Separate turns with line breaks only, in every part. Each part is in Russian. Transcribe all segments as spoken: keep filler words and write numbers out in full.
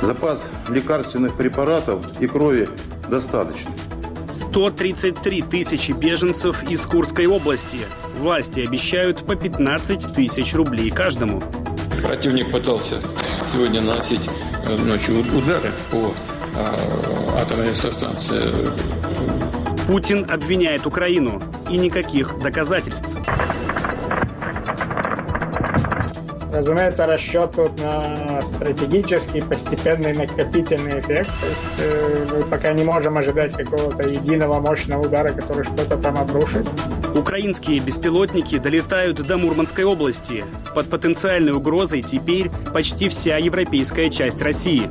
Запас лекарственных препаратов и крови достаточно.
сто тридцать три тысячи беженцев из Курской области. Власти обещают по пятнадцать тысяч рублей каждому.
Противник пытался сегодня наносить ночью удары по а, атомной электростанции.
Путин обвиняет Украину. И никаких доказательств.
Разумеется, расчет тут на стратегический, постепенный накопительный эффект. То есть э, мы пока не можем ожидать какого-то единого мощного удара, который что-то там обрушит.
Украинские беспилотники долетают до Мурманской области. Под потенциальной угрозой теперь почти вся европейская часть России.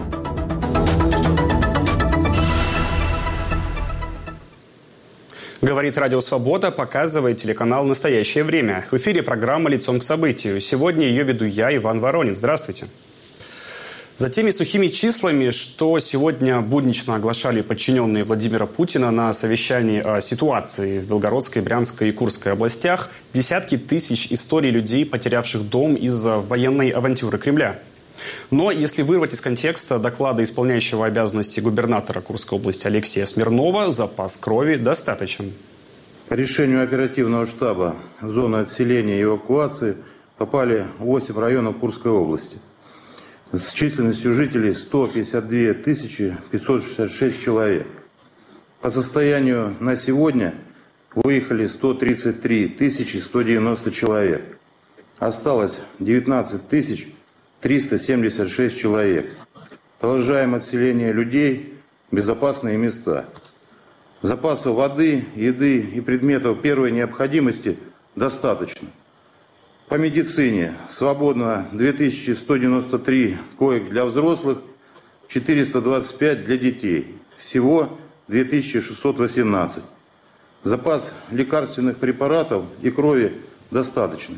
Говорит Радио Свобода, показывает телеканал «Настоящее время». В эфире программа «Лицом к событию». Сегодня ее веду я, Иван Воронин. Здравствуйте. За теми сухими числами, что сегодня буднично оглашали подчиненные Владимира Путина на совещании о ситуации в Белгородской, Брянской и Курской областях, десятки тысяч историй людей, потерявших дом из-за военной авантюры Кремля. Но если вырвать из контекста доклада исполняющего обязанности губернатора Курской области Алексея Смирнова, запас крови достаточен.
По решению оперативного штаба в зону отселения и эвакуации попали восемь районов Курской области с численностью жителей сто пятьдесят две тысячи пятьсот шестьдесят шесть человек. По состоянию на сегодня выехали сто тридцать три тысячи сто девяносто человек. Осталось девятнадцать тысяч триста семьдесят шесть человек. Продолжаем отселение людей в безопасные места. Запасов воды, еды и предметов первой необходимости достаточно. По медицине свободно две тысячи сто девяносто три коек для взрослых, четыреста двадцать пять для детей. Всего две тысячи шестьсот восемнадцать. Запас лекарственных препаратов и крови достаточный.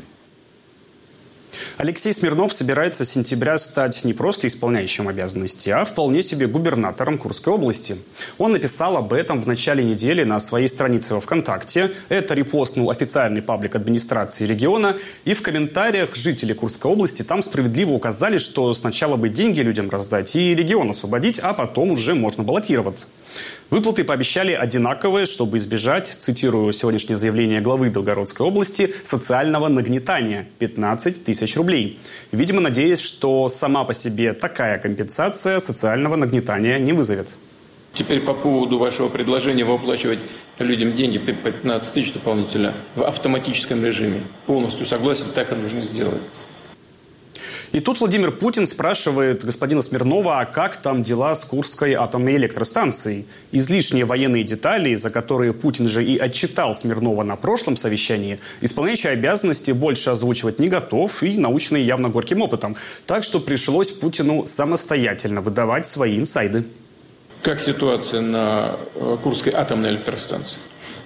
Алексей Смирнов собирается с сентября стать не просто исполняющим обязанности, а вполне себе губернатором Курской области. Он написал об этом в начале недели на своей странице во ВКонтакте. Это репостнул официальный паблик администрации региона. И в комментариях жители Курской области там справедливо указали, что сначала бы деньги людям раздать и регион освободить, а потом уже можно баллотироваться. Выплаты пообещали одинаковые, чтобы избежать, цитирую сегодняшнее заявление главы Белгородской области, социального нагнетания – пятнадцать тысяч рублей. Видимо, надеясь, что сама по себе такая компенсация социального нагнетания не вызовет.
Теперь по поводу вашего предложения выплачивать людям деньги по пятнадцать тысяч дополнительно в автоматическом режиме. Полностью согласен, так и нужно сделать.
И тут Владимир Путин спрашивает господина Смирнова, а как там дела с Курской атомной электростанцией. Излишние военные детали, за которые Путин же и отчитал Смирнова на прошлом совещании, исполняющий обязанности больше озвучивать не готов и научный явно горьким опытом. Так что пришлось Путину самостоятельно выдавать свои инсайды.
Как ситуация на Курской атомной электростанции?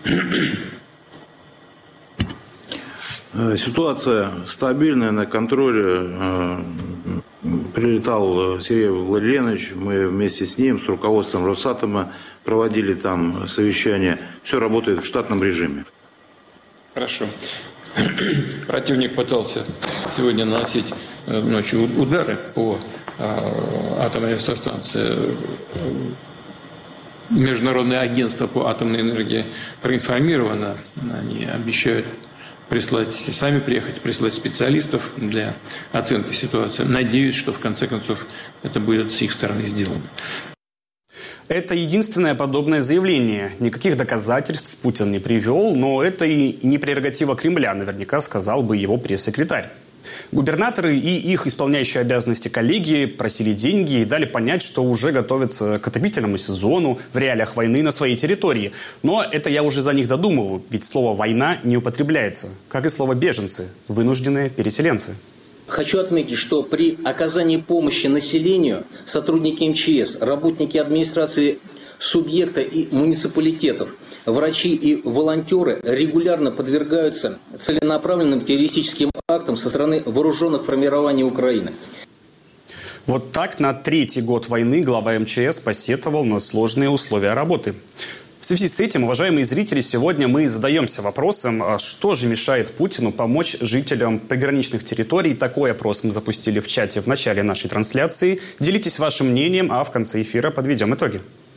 Ситуация стабильная, на контроле. Прилетал Сергей Владимирович, мы вместе с ним, с руководством Росатома проводили там совещание. Все работает в штатном режиме.
Хорошо. Противник пытался сегодня наносить ночью удары по атомной электростанции. Международное агентство по атомной энергии проинформировано. Они обещают прислать, сами приехать, прислать специалистов для оценки ситуации. Надеюсь, что в конце концов это будет с их стороны сделано.
Это единственное подобное заявление. Никаких доказательств Путин не привел, но это и не прерогатива Кремля, наверняка сказал бы его пресс-секретарь. Губернаторы и их исполняющие обязанности коллеги просили деньги и дали понять, что уже готовятся к отопительному сезону в реалиях войны на своей территории. Но это я уже за них додумываю, ведь слово «война» не употребляется, как и слово «беженцы», вынужденные переселенцы.
Хочу отметить, что при оказании помощи населению сотрудники эм че эс, работники администрации субъекта и муниципалитетов, врачи и волонтеры регулярно подвергаются целенаправленным террористическим актам со стороны вооруженных формирований Украины.
Вот так на третий год войны глава эм че эс посетовал на сложные условия работы. В связи с этим, уважаемые зрители, сегодня мы задаемся вопросом, что же мешает Путину помочь жителям приграничных территорий. Такой опрос мы запустили в чате в начале нашей трансляции. Делитесь вашим мнением, а в конце эфира подведем итоги.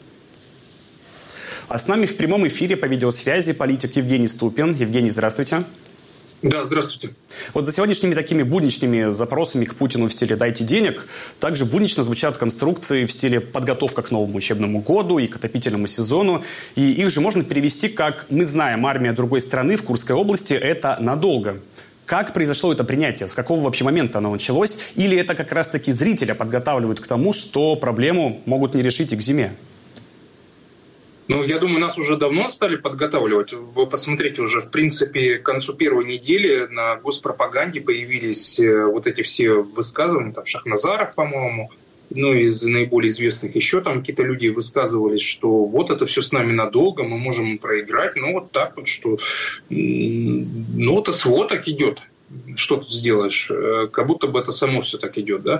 А с нами в прямом эфире по видеосвязи политик Евгений Ступин. Евгений, здравствуйте.
Да, здравствуйте.
Вот за сегодняшними такими будничными запросами к Путину в стиле «дайте денег» также буднично звучат конструкции в стиле «подготовка к новому учебному году» и к отопительному сезону. И их же можно перевести как «мы знаем, армия другой страны в Курской области – это надолго». Как произошло это принятие? С какого вообще момента оно началось? Или это как раз-таки зрителя подготавливают к тому, что проблему могут не решить и к зиме?
Ну, я думаю, нас уже давно стали подготавливать. Вы посмотрите, уже, в принципе, к концу первой недели на госпропаганде появились вот эти все высказывания, там, Шахназаров, по-моему, ну, из наиболее известных еще там какие-то люди высказывались, что вот это все с нами надолго, мы можем проиграть, ну, вот так вот, что, ну, это СВО так идет, что тут сделаешь, как будто бы это само все так идет, да,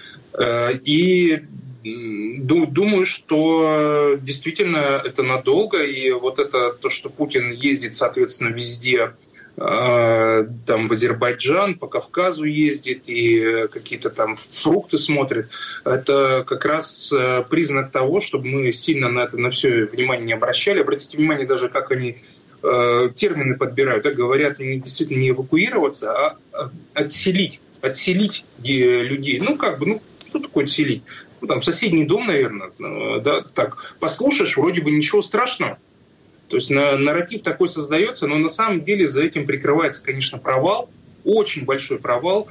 и думаю, что действительно это надолго, и вот это то, что Путин ездит, соответственно, везде, там в Азербайджан, по Кавказу ездит и какие-то там фрукты смотрит, это как раз признак того, чтобы мы сильно на это на все внимание не обращали. Обратите внимание даже, как они термины подбирают, да, говорят не действительно не эвакуироваться, а отселить, отселить людей. Ну как бы, ну что такое отселить? Ну, там, соседний дом, наверное, да, так, послушаешь, вроде бы ничего страшного. То есть на, нарратив такой создается, но на самом деле за этим прикрывается, конечно, провал, очень большой провал.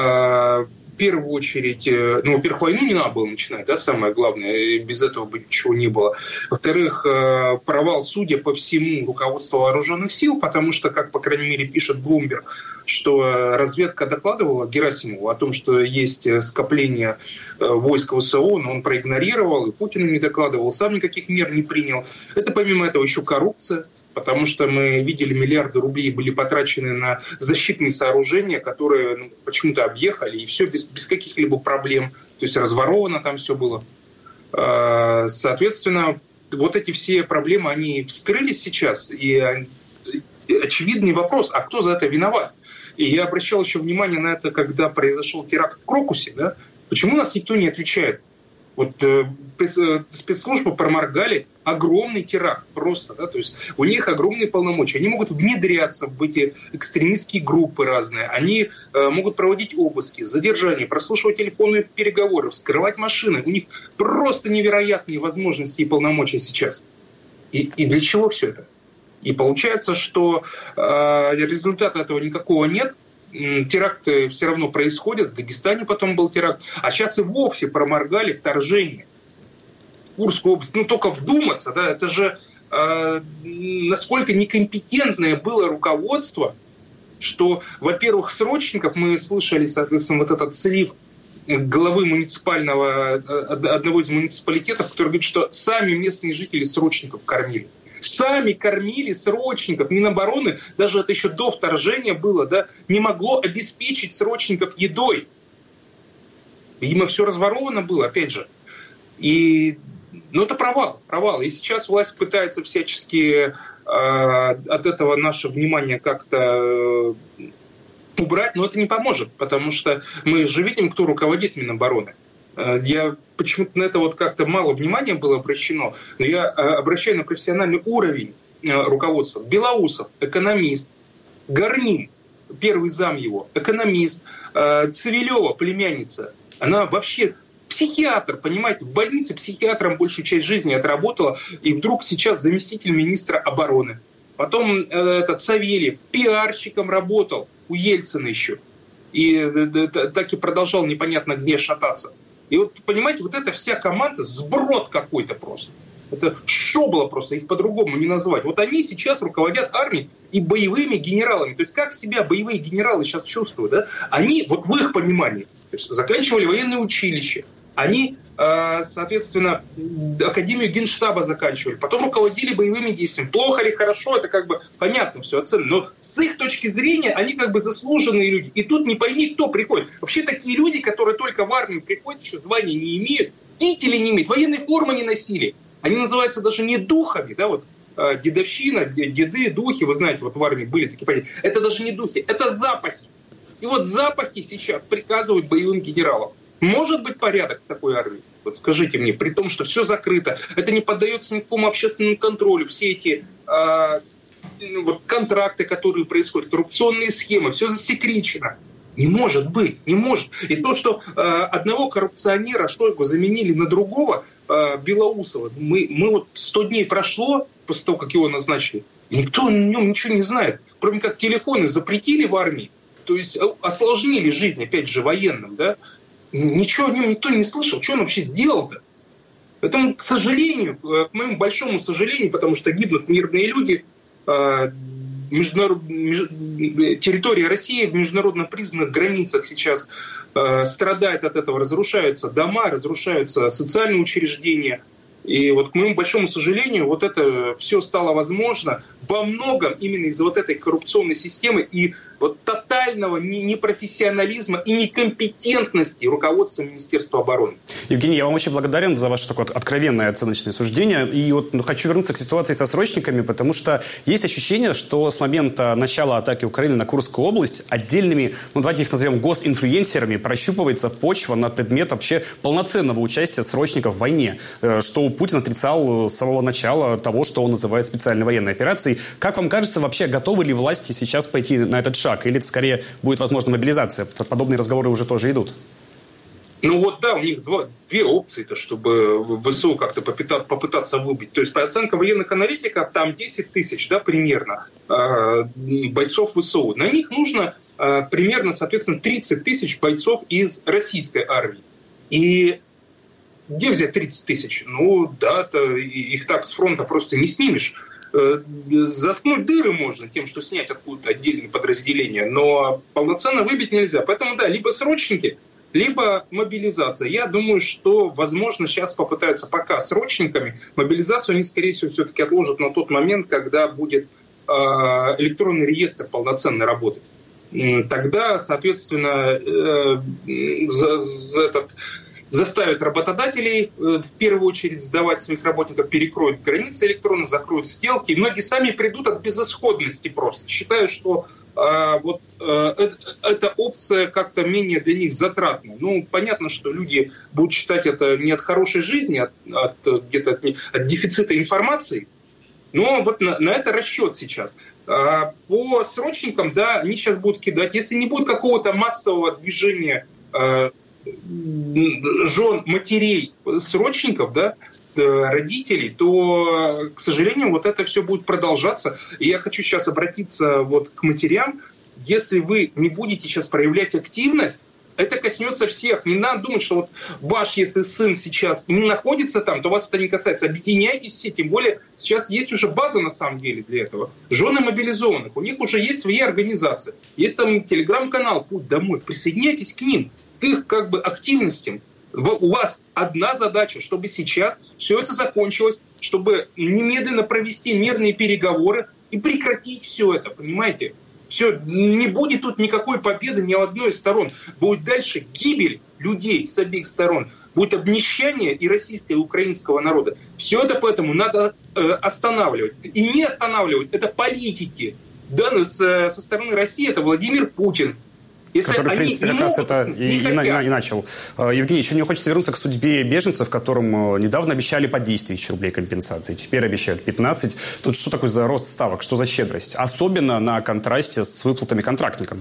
В первую очередь, ну, во-первых, войну не надо было начинать, да, самое главное, без этого бы ничего не было. Во-вторых, провал, судя по всему, руководства вооруженных сил, потому что, как, по крайней мере, пишет Bloomberg, что разведка докладывала Герасимову о том, что есть скопление войск ВСУ, но он проигнорировал, и Путину не докладывал, сам никаких мер не принял. Это, помимо этого, еще коррупция, потому что мы видели, миллиарды рублей были потрачены на защитные сооружения, которые ну, почему-то объехали, и все без, без каких-либо проблем. То есть разворовано там все было. Соответственно, вот эти все проблемы, они вскрылись сейчас, и очевидный вопрос, а кто за это виноват? И я обращал еще внимание на это, когда произошел теракт в Крокусе. Да? Почему нас никто не отвечает? Вот э, спецслужбы проморгали огромный теракт просто. Да? То есть у них огромные полномочия. Они могут внедряться в эти экстремистские группы разные. Они э, могут проводить обыски, задержания, прослушивать телефонные переговоры, вскрывать машины. У них просто невероятные возможности и полномочия сейчас. И, и для чего все это? И получается, что э, результата этого никакого нет. Теракты все равно происходят. В Дагестане потом был теракт. А сейчас и вовсе проморгали вторжение в Курскую область. Ну, только вдуматься, да, это же э, насколько некомпетентное было руководство, что, во-первых, Срочников, мы слышали, соответственно, вот этот слив главы муниципального, одного из муниципалитетов, который говорит, что сами местные жители Срочников кормили. Сами кормили Срочников. Минобороны, даже это еще до вторжения было, да, не могло обеспечить Срочников едой. Видимо, все разворовано было, опять же. И, ну, это провал, провал. И сейчас власть пытается всячески э, от этого наше внимание как-то э, убрать, но это не поможет, потому что мы же видим, кто руководит Минобороны. Я почему-то на это вот как-то мало внимания было обращено, но я обращаю на профессиональный уровень руководства. Белоусов, экономист, Горнин, первый зам его, экономист, Цивилева, племянница, она вообще психиатр, понимаете, в больнице психиатром большую часть жизни отработала, и вдруг сейчас заместитель министра обороны. Потом этот Савельев пиарщиком работал у Ельцина еще, и так и продолжал непонятно где шататься. И вот, понимаете, вот эта вся команда сброд какой-то просто. Это что было просто, их по-другому не назвать. Вот они сейчас руководят армией и боевыми генералами. То есть как себя боевые генералы сейчас чувствуют, да? Они, вот в их понимании, то есть, заканчивали военное училище, они, соответственно, Академию Генштаба заканчивали, потом руководили боевыми действиями. Плохо или хорошо, это как бы понятно, все оценено. Но с их точки зрения они как бы заслуженные люди. И тут не пойми, кто приходит. Вообще такие люди, которые только в армию приходят, еще звания не имеют, кителей не имеют, военной формы не носили. Они называются даже не духами, да, вот дедовщина, деды, духи, вы знаете, вот в армии были такие понятия. Это даже не духи, это запахи. И вот запахи сейчас приказывают боевым генералам. Может быть порядок в такой армии? Вот скажите мне, при том, что все закрыто, это не поддается никакому общественному контролю, все эти э, вот контракты, которые происходят, коррупционные схемы, все засекречено. Не может быть, не может. И то, что э, одного коррупционера Шойгу заменили на другого, э, Белоусова, мы, мы вот сто дней прошло после того, как его назначили, никто о нем ничего не знает, кроме как телефоны запретили в армии, то есть осложнили жизнь, опять же, военным, да. Ничего о нем никто не слышал. Что он вообще сделал-то? Поэтому, к сожалению, к моему большому сожалению, потому что гибнут мирные люди, международ... территория России в международно признанных границах сейчас страдает от этого. Разрушаются дома, разрушаются социальные учреждения. И вот, к моему большому сожалению, вот это все стало возможно во многом именно из-за вот этой коррупционной системы и вот тотального непрофессионализма и некомпетентности руководства Министерства обороны.
Евгений, я вам очень благодарен за ваше такое откровенное оценочное суждение. И вот ну, хочу вернуться к ситуации со срочниками, потому что есть ощущение, что с момента начала атаки Украины на Курскую область отдельными, ну давайте их назовем госинфлюенсерами, прощупывается почва на предмет вообще полноценного участия срочников в войне, что Путин отрицал с самого начала того, что он называет специальной военной операцией. Как вам кажется, вообще готовы ли власти сейчас пойти на этот шаг? Или это скорее будет возможна мобилизация? Подобные разговоры уже тоже идут.
Ну вот да, у них два, две опции, чтобы ВСУ как-то попытаться выбить. То есть по оценкам военных аналитиков там десять тысяч, да, примерно бойцов ВСУ. На них нужно примерно, соответственно, тридцать тысяч бойцов из российской армии. И где взять тридцать тысяч? Ну да, то их так с фронта просто не снимешь. Заткнуть дыры можно тем, что снять откуда-то отдельные подразделения, но полноценно выбить нельзя. Поэтому да, либо срочники, либо мобилизация. Я думаю, что, возможно, сейчас попытаются пока срочниками. Мобилизацию они, скорее всего, все-таки отложат на тот момент, когда будет э, электронный реестр полноценно работать. Тогда, соответственно, э, за, за этот... заставят работодателей в первую очередь сдавать своих работников, перекроют границы электронно, закроют сделки. И многие сами придут от безысходности просто. Считаю, что э, вот, э, это, эта опция как-то менее для них затратна. Ну, понятно, что люди будут считать это не от хорошей жизни, от, от, где-то от, от дефицита информации. Но вот на, на это расчет сейчас. А по срочникам, да, они сейчас будут кидать. Если не будет какого-то массового движения э, жен, матерей, срочников, да, родителей, то, к сожалению, вот это все будет продолжаться. И я хочу сейчас обратиться вот к матерям. Если вы не будете сейчас проявлять активность, это коснется всех. Не надо думать, что вот ваш, если сын сейчас не находится там, то вас это не касается. Объединяйтесь все, тем более сейчас есть уже база на самом деле для этого. Жены мобилизованных, у них уже есть свои организации. Есть там телеграм-канал «Путь домой». Присоединяйтесь к ним, к их как бы активностям. У вас одна задача, чтобы сейчас все это закончилось, чтобы немедленно провести мирные переговоры и прекратить все это, понимаете? Все, не будет тут никакой победы ни у одной из сторон. Будет дальше гибель людей с обеих сторон. Будет обнищание и российского, и украинского народа. Все это поэтому надо э, останавливать. И не останавливать. Это политики. Да, со стороны России это Владимир Путин. Если
который, в принципе, как раз это и, и, и начал. Евгений, еще мне хочется вернуться к судьбе беженцев, которым недавно обещали по десять тысяч рублей компенсации. Теперь обещают пятнадцать. Тут что такое за рост ставок? Что за щедрость? Особенно на контрасте с выплатами контрактникам.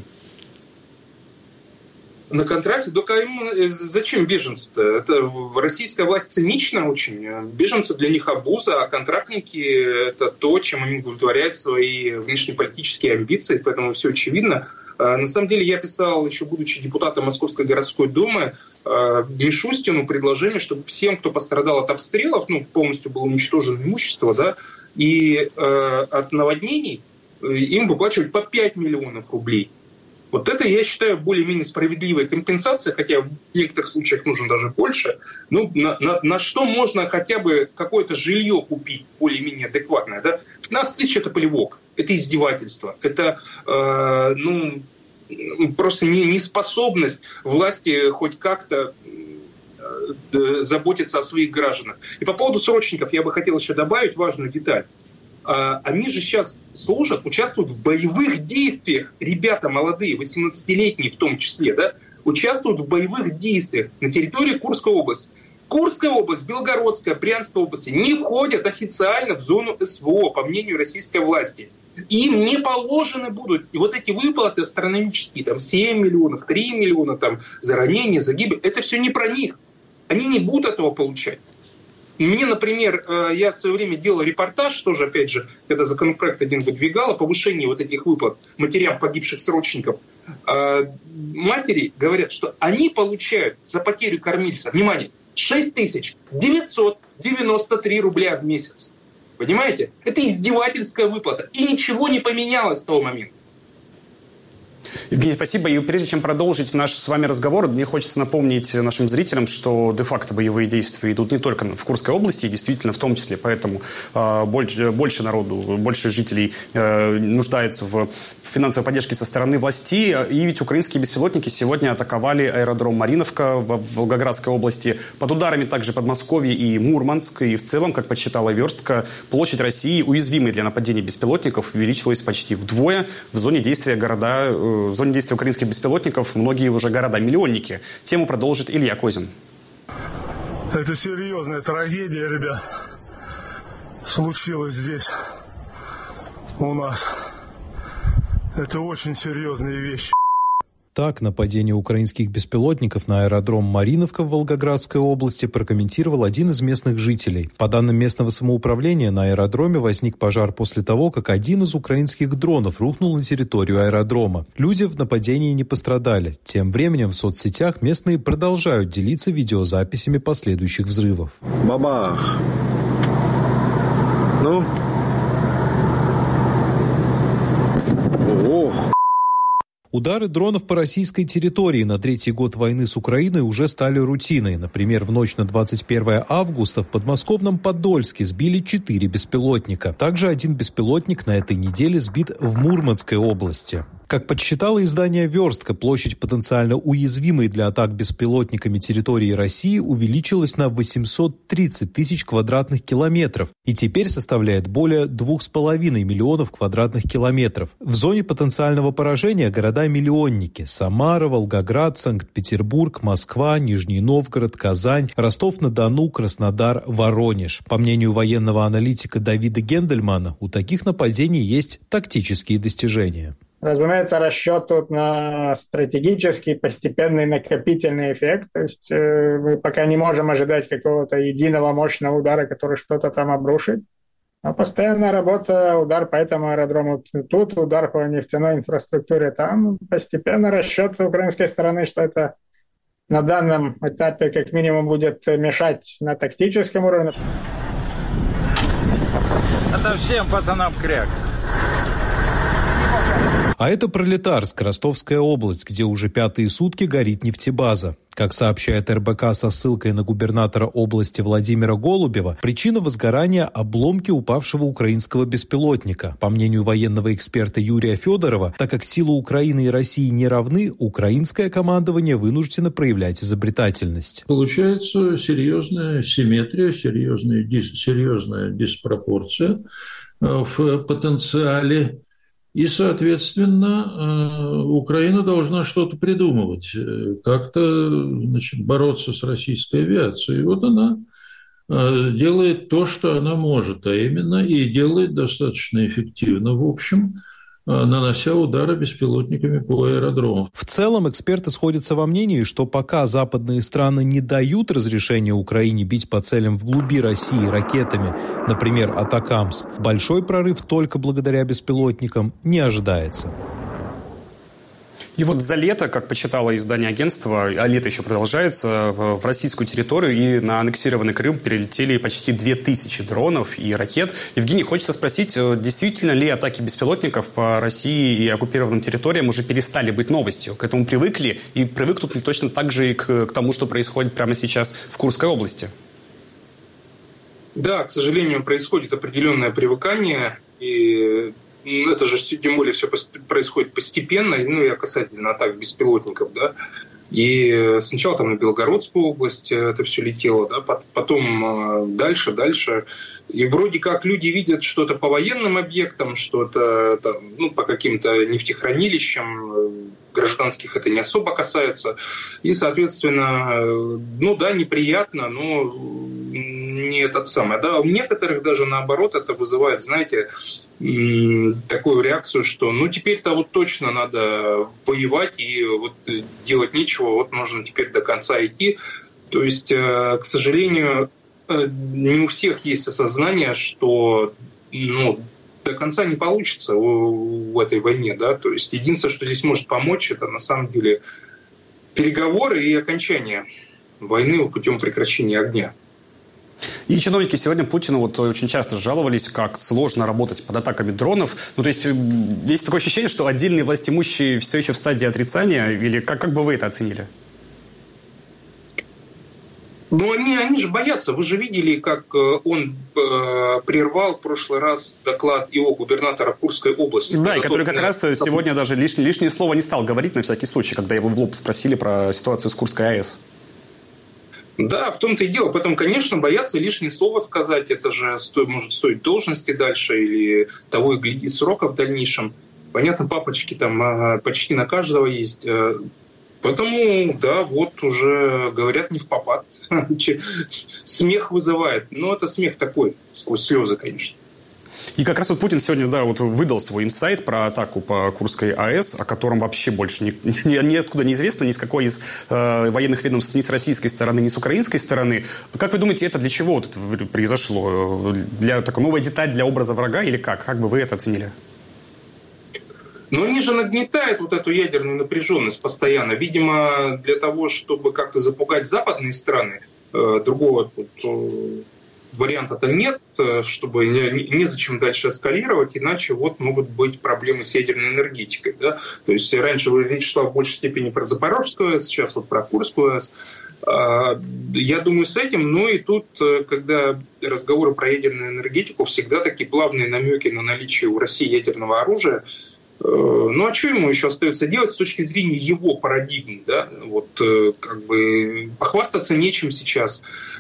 На контрасте? Только им зачем беженцы-то? Это российская власть цинична очень. Беженцы для них обуза, а контрактники – это то, чем они удовлетворяют свои внешнеполитические амбиции. Поэтому все очевидно. На самом деле я писал, еще будучи депутатом Московской городской думы, Мишустину предложение, чтобы всем, кто пострадал от обстрелов, ну, полностью было уничтожено имущество, да, и э, от наводнений, им выплачивать по пять миллионов рублей. Вот это, я считаю, более-менее справедливая компенсация, хотя в некоторых случаях нужно даже больше. Ну, на, на, на что можно хотя бы какое-то жилье купить более-менее адекватное, да? пятнадцать тысяч – это плевок, это издевательство, это, э, ну, просто не, неспособность власти хоть как-то э, заботиться о своих гражданах. И по поводу срочников я бы хотел еще добавить важную деталь. Они же сейчас служат, участвуют в боевых действиях. Ребята молодые, восемнадцатилетние в том числе, да, участвуют в боевых действиях на территории Курской области. Курская область, Белгородская, Брянская области не входят официально в зону СВО, по мнению российской власти. Им не положены будут. И вот эти выплаты астрономические, там семь миллионов, три миллиона там, за ранение, за гибель, это все не про них. Они не будут этого получать. Мне, например, я в свое время делал репортаж, тоже, опять же, когда законопроект один выдвигал, о повышении вот этих выплат матерям погибших срочников. Матери говорят, что они получают за потерю кормильца, внимание, шесть тысяч девятьсот девяносто три рубля в месяц. Понимаете? Это издевательская выплата. И ничего не поменялось с того момента.
Евгений, спасибо. И прежде чем продолжить наш с вами разговор, мне хочется напомнить нашим зрителям, что де-факто боевые действия идут не только в Курской области, и действительно в том числе. Поэтому э, больше, больше народу, больше жителей э, нуждается в финансовой поддержке со стороны властей. И ведь украинские беспилотники сегодня атаковали аэродром Мариновка в Волгоградской области. Под ударами также Подмосковье и Мурманск. И в целом, как подсчитала Верстка, площадь России, уязвимой для нападений беспилотников, увеличилась почти вдвое. В зоне действия города... В зоне действия украинских беспилотников многие уже города-миллионники. Тему продолжит Илья Козин.
Это серьезная трагедия, ребят. Случилось здесь у нас. Это очень серьезные вещи.
Так, нападение украинских беспилотников на аэродром Мариновка в Волгоградской области прокомментировал один из местных жителей. По данным местного самоуправления, на аэродроме возник пожар после того, как один из украинских дронов рухнул на территорию аэродрома. Люди в нападении не пострадали. Тем временем в соцсетях местные продолжают делиться видеозаписями последующих взрывов.
Бабах! Ну? Ох!
Удары дронов по российской территории на третий год войны с Украиной уже стали рутиной. Например, в ночь на двадцать первое августа в подмосковном Подольске сбили четыре беспилотника. Также один беспилотник на этой неделе сбит в Мурманской области. Как подсчитало издание «Верстка», площадь потенциально уязвимой для атак беспилотниками территории России увеличилась на восемьсот тридцать тысяч квадратных километров и теперь составляет более двух с половиной миллионов квадратных километров. В зоне потенциального поражения города-миллионники – Самара, Волгоград, Санкт-Петербург, Москва, Нижний Новгород, Казань, Ростов-на-Дону, Краснодар, Воронеж. По мнению военного аналитика Давида Гендельмана, у таких нападений есть тактические достижения.
Разумеется, расчет тут на стратегический, постепенный, накопительный эффект. То есть э, мы пока не можем ожидать какого-то единого мощного удара, который что-то там обрушит. Но постоянная работа, удар по этому аэродрому тут, удар по нефтяной инфраструктуре там. Постепенно расчет украинской стороны, что это на данном этапе как минимум будет мешать на тактическом уровне.
Это всем пацанам кряк.
А это Пролетарск, Ростовская область, где уже пятые сутки горит нефтебаза. Как сообщает эр бэ ка со ссылкой на губернатора области Владимира Голубева, причина возгорания – обломки упавшего украинского беспилотника. По мнению военного эксперта Юрия Федорова, так как силы Украины и России не равны, украинское командование вынуждено проявлять изобретательность.
Получается серьезная симметрия, серьезная, дис, серьезная диспропорция в потенциале. И, соответственно, Украина должна что-то придумывать, как-то, значит, бороться с российской авиацией. И вот она делает то, что она может, а именно и делает достаточно эффективно, в общем, нанося удары беспилотниками по аэродрому.
В целом, эксперты сходятся во мнении, что пока западные страны не дают разрешения Украине бить по целям вглуби России ракетами, например, «Атакамс», большой прорыв только благодаря беспилотникам не ожидается.
И вот за лето, как почитало издание агентства, а лето еще продолжается, в российскую территорию и на аннексированный Крым перелетели почти две тысячи дронов и ракет. Евгений, хочется спросить, действительно ли атаки беспилотников по России и оккупированным территориям уже перестали быть новостью? К этому привыкли? И привыкнут ли точно так же и к, к тому, что происходит прямо сейчас в Курской области?
Да, к сожалению, происходит определенное привыкание, и это же тем более все происходит постепенно, ну и касательно атак беспилотников, да. И сначала там на Белгородскую область это все летело, да, потом дальше, дальше. И вроде как люди видят что-то по военным объектам, что-то там, ну, по каким-то нефтехранилищам, гражданских это не особо касается. И, соответственно, ну да, неприятно, но не этот самый. Да, у некоторых даже наоборот это вызывает, знаете, такую реакцию, что ну теперь-то вот точно надо воевать и вот делать нечего, вот нужно теперь до конца идти. То есть, к сожалению, не у всех есть осознание, что ну, до конца не получится в, в этой войне, да. То есть единственное, что здесь может помочь, это на самом деле переговоры и окончание войны путем прекращения огня.
И чиновники сегодня Путину вот очень часто жаловались, как сложно работать под атаками дронов. Ну, то есть есть такое ощущение, что отдельные властимущие все еще в стадии отрицания, или как, как бы вы это оценили?
Ну, они, они же боятся. Вы же видели, как он э, прервал в прошлый раз доклад ИО губернатора Курской области.
Да, и который как раз сегодня даже лишнее, лишнее слово не стал говорить на всякий случай, когда его в лоб спросили про ситуацию с Курской АЭС.
Да, в том-то и дело. Поэтому, конечно, боятся лишнее слово сказать. Это же сто, может стоить должности дальше или того и гляди срока в дальнейшем. Понятно, папочки там почти на каждого есть. Поэтому, да, вот уже говорят не впопад. Смех вызывает. Но это смех такой, сквозь слезы, конечно.
И как раз вот Путин сегодня, да, вот выдал свой инсайт про атаку по Курской АЭС, о котором вообще больше ни, ни, ниоткуда не известно, ни с какой из э, военных ведомств, ни с российской стороны, ни с украинской стороны. Как вы думаете, это для чего вот это произошло? Для такой новой деталь для образа врага или как? Как бы вы это оценили?
Но они же нагнетают вот эту ядерную напряженность постоянно. Видимо, для того, чтобы как-то запугать западные страны, э, другого тут... Э, варианта-то нет, чтобы незачем дальше эскалировать, иначе вот могут быть проблемы с ядерной энергетикой. Да? То есть раньше речь шла в большей степени про Запорожскую АЭС, сейчас вот про Курскую АЭС. Я думаю, с этим, но и тут, когда разговоры про ядерную энергетику, всегда такие плавные намеки на наличие у России ядерного оружия. Ну а что ему еще остается делать с точки зрения его парадигмы? Да? Вот, как бы похвастаться нечем сейчас.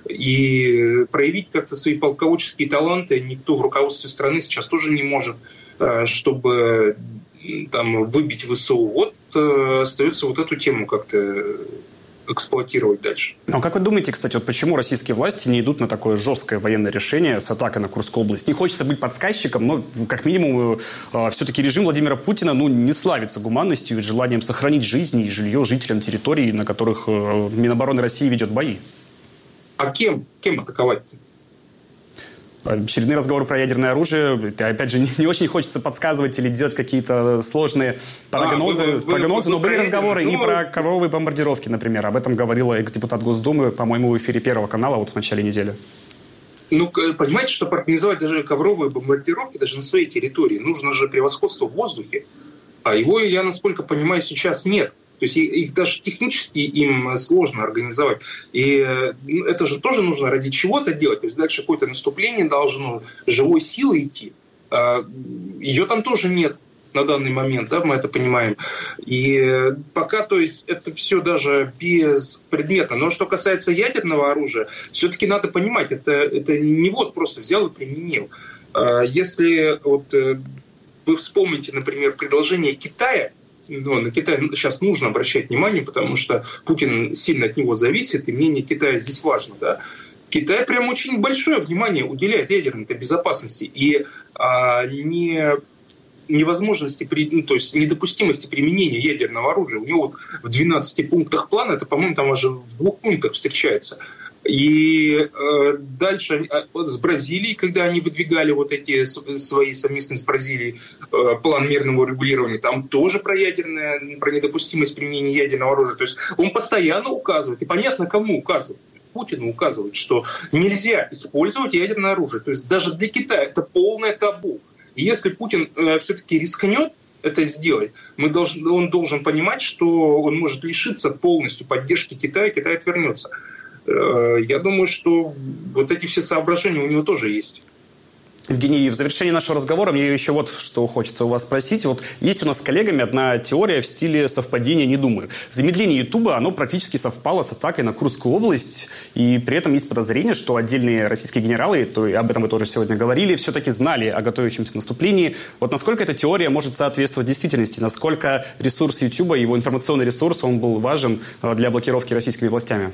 И проявить как-то свои полководческие таланты никто в руководстве страны сейчас тоже не может, чтобы там, выбить ВСУ. Вот остается вот эту тему как-то эксплуатировать дальше.
А как вы думаете, кстати, вот почему российские власти не идут на такое жесткое военное решение с атакой на Курскую область? Не хочется быть подсказчиком, но как минимум э, все-таки режим Владимира Путина ну, не славится гуманностью и желанием сохранить жизни и жилье жителям территорий, на которых э, Минобороны России ведет бои.
А кем, кем атаковать-то?
Очередные разговоры про ядерное оружие. Опять же, не, не очень хочется подсказывать или делать какие-то сложные прогнозы, а, вы, вы, прогнозы вы, вы, но были разговоры ну... и про ковровые бомбардировки, например. Об этом говорила экс-депутат Госдумы, по-моему, в эфире Первого канала вот в начале недели.
Ну, понимаете, чтобы организовать даже ковровые бомбардировки даже на своей территории, нужно же превосходство в воздухе. А его, я насколько понимаю, сейчас нет. То есть их даже технически им сложно организовать. И это же тоже нужно ради чего-то делать. То есть дальше какое-то наступление должно живой силой идти. Ее там тоже нет на данный момент, да, мы это понимаем. И пока, то есть, это все даже беспредметно. Но что касается ядерного оружия, все-таки надо понимать, это, это не вот просто взял и применил. Если вот вы вспомните, например, предложение Китая, ну, на Китай сейчас нужно обращать внимание, потому что Путин сильно от него зависит, и мнение Китая здесь важно. Да? Китай прям очень большое внимание уделяет ядерной безопасности и а, не, невозможности, ну, то есть недопустимости применения ядерного оружия. У него вот в двенадцати пунктах плана, это, по-моему, там уже в двух пунктах встречается. И э, дальше вот с Бразилией, когда они выдвигали вот эти свои совместные с Бразилией э, план мирного регулирования, там тоже про ядерное, про недопустимость применения ядерного оружия. То есть он постоянно указывает, и понятно, кому указывает. Путину указывает, что нельзя использовать ядерное оружие. То есть даже для Китая это полное табу. И если Путин э, все-таки рискнет это сделать, мы должен, он должен понимать, что он может лишиться полностью поддержки Китая, Китай отвернется. Я думаю, что вот эти все соображения у него тоже есть.
Евгений, в завершении нашего разговора мне еще вот что хочется у вас спросить. Вот есть у нас с коллегами одна теория в стиле совпадения «не думаю». Замедление Ютуба, оно практически совпало с атакой на Курскую область, и при этом есть подозрение, что отдельные российские генералы, то и об этом мы тоже сегодня говорили, все-таки знали о готовящемся наступлении. Вот насколько эта теория может соответствовать действительности? Насколько ресурс Ютуба, его информационный ресурс, он был важен для блокировки российскими властями?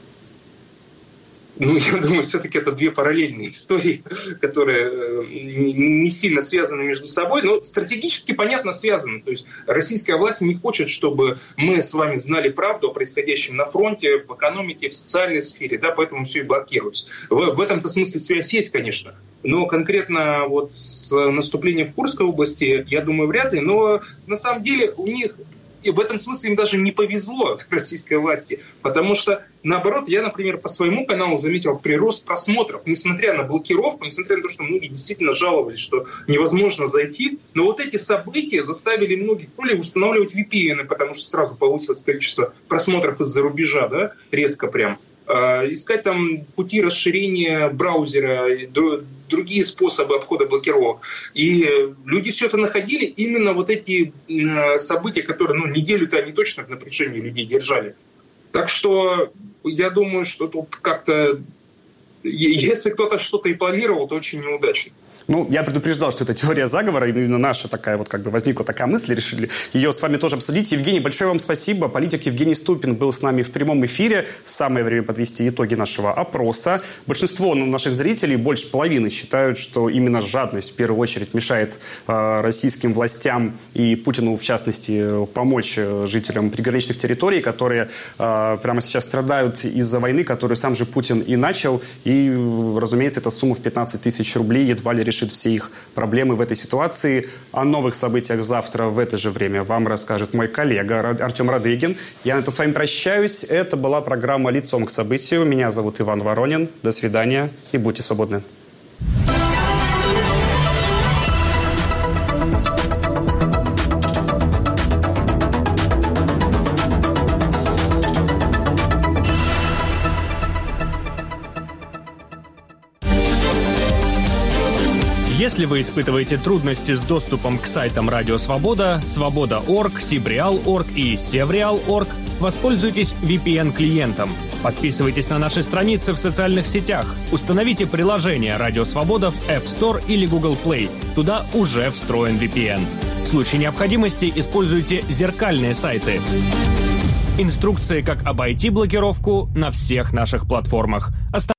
Ну, я думаю, все-таки это две параллельные истории, которые не сильно связаны между собой, но стратегически, понятно, связаны. То есть российская власть не хочет, чтобы мы с вами знали правду о происходящем на фронте, в экономике, в социальной сфере, да, поэтому все и блокируется. В, в этом-то смысле связь есть, конечно. Но конкретно вот с наступлением в Курской области, я думаю, вряд ли. Но на самом деле у них... И в этом смысле им даже не повезло российской власти, потому что, наоборот, я, например, по своему каналу заметил прирост просмотров, несмотря на блокировку, несмотря на то, что многие действительно жаловались, что невозможно зайти, но вот эти события заставили многих то ли устанавливать ви пи эн, потому что сразу повысилось количество просмотров из-за рубежа, да, резко прям. Искать там пути расширения браузера, другие способы обхода блокировок. И люди все это находили, именно вот эти события, которые, ну, неделю-то они точно в напряжении людей держали. Так что я думаю, что тут как-то, если кто-то что-то и планировал, то очень неудачно.
Ну, я предупреждал, что это теория заговора, именно наша такая вот, как бы возникла такая мысль, решили ее с вами тоже обсудить. Евгений, большое вам спасибо. Политик Евгений Ступин был с нами в прямом эфире. Самое время подвести итоги нашего опроса. Большинство наших зрителей, больше половины, считают, что именно жадность в первую очередь мешает э, российским властям и Путину, в частности, помочь жителям приграничных территорий, которые э, прямо сейчас страдают из-за войны, которую сам же Путин и начал. И, разумеется, эта сумма в пятнадцать тысяч рублей едва ли решит все их проблемы в этой ситуации. О новых событиях завтра в это же время вам расскажет мой коллега Артем Радыгин. Я на этом с вами прощаюсь. Это была программа «Лицом к событию». Меня зовут Иван Воронин. До свидания и будьте свободны.
Если вы испытываете трудности с доступом к сайтам Радио Свобода, Свобода точка орг, Сибреал точка орг и Севреал точка орг, воспользуйтесь ви пи эн-клиентом. Подписывайтесь на наши страницы в социальных сетях. Установите приложение Радио Свобода в App Store или Google Play. Туда уже встроен ви пи эн. В случае необходимости используйте зеркальные сайты. Инструкции, как обойти блокировку, на всех наших платформах.